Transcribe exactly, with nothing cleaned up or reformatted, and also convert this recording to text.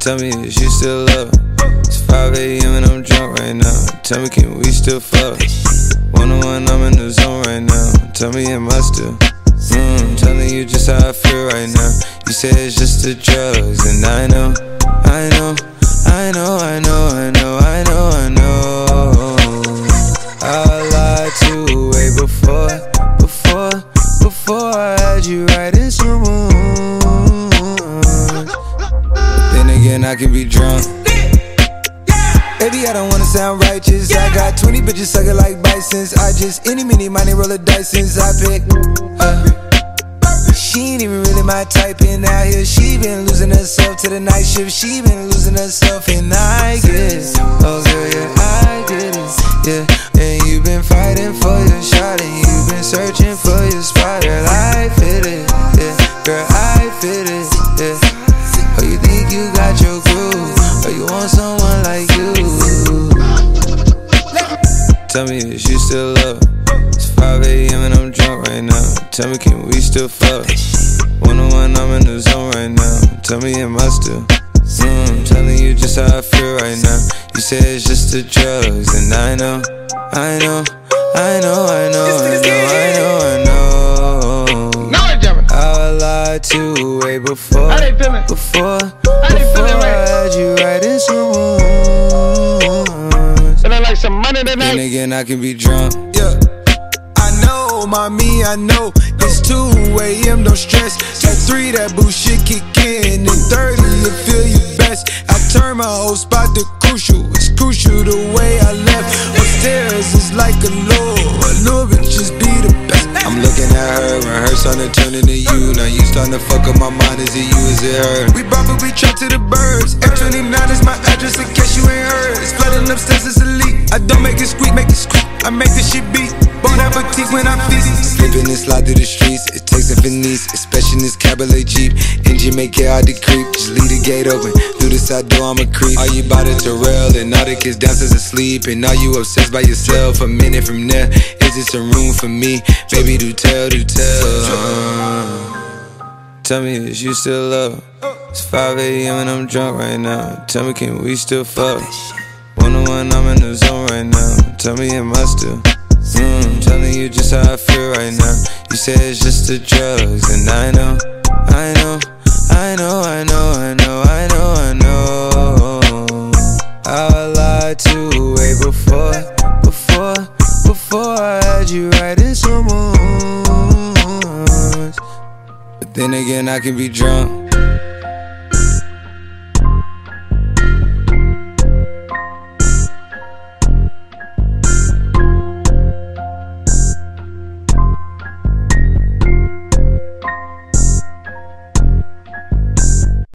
Tell me, is you still up? It's five A M and I'm drunk right now. Tell me, can we still fuck? One on one, I'm in the zone right now. Tell me, am I still? Mm, telling you just how I feel right now. You say it's just the drugs, and I know, I know, I know, I know, I know, I know, I know. I lied to you way before, before, before I had you right in some rooms. Then again, I can be drunk. Baby, I don't wanna sound righteous. I got twenty bitches sucking like bisons. I just any, mini, money, roll a dice since I picked her. She ain't even really my type, and out here she been losing herself to the night shift. She been losing herself, and I get it. Oh girl, yeah, I get it. Yeah, and you been fighting for your shot, and you been searching for your spot. Girl, I fit it. Yeah, girl, I fit it. Yeah. Oh, you think you got your groove? Or you want someone like you? Tell me, is you still up? It's five A M and I'm drunk right now. Tell me, can we still fuck? One on one, I'm in the zone right now. Tell me, am I still? Mm, telling you just how I feel right now. You say it's just the drugs, and I know, I know, I know, I know, I know, I know, I know. I lied to you way before, before, before I had you right in some rooms. And I like some money tonight. Then again, I can be drunk. Yeah, I know, mommy, I know. It's two A M, don't stress. At three, that bullshit kick in. And thirty, you feel you best. I turn my whole spot to crucial. It's crucial the way I left. Upstairs is like a low. A little bit just be the best. I'm looking at her when her son is turning to you. Now you starting to fuck up my mind. Is it you, is it her? We probably trapped to the birds. F twenty-nine is my address in case you ain't heard. It's flooding upstairs, it's a leak. I don't make it squeak, make it squeak. I make this shit beat. Bon appetit when I'm feasting. Slipping and slide through the streets. It takes a finesse, especially in this cabaret Jeep. Engine make it hard to creep. Just leave the gate open. Through the side door, I'm a creep. Are you about it to rail? And all the kids downstairs asleep. And are you obsessed by yourself? A minute from there, is this a room for me? Baby, do tell, do tell. Uh, tell me, is you still up? It's five A M and I'm drunk right now. Tell me, can we still fuck? One on one, I'm in the zone right now. Tell me, am I still? Mm, telling you just how I feel right now. You say it's just the drugs, and I know, I know, I know, I know, I know, I know, I know. I lied to you way before, before, before I had you right in some rooms. But then again, I can be drunk.